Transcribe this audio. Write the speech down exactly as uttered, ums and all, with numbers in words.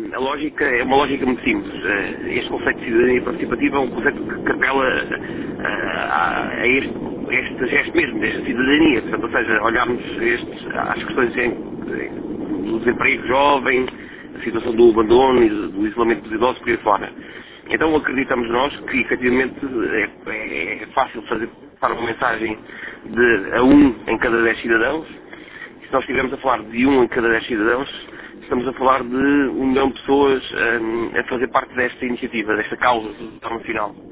a lógica é uma lógica muito simples. Este conceito de cidadania participativa é um conceito que apela a, a, este, a este gesto mesmo, desta cidadania. Portanto, ou seja, olharmos estes, às questões em, do desemprego jovem, a situação do abandono e do, do isolamento dos idosos por aí fora. Então acreditamos nós que efetivamente é, é, é fácil fazer para uma mensagem de a um em cada dez cidadãos. Se nós estivermos a falar de um em cada dez cidadãos, estamos a falar de um milhão de pessoas um, a fazer parte desta iniciativa, desta causa do final.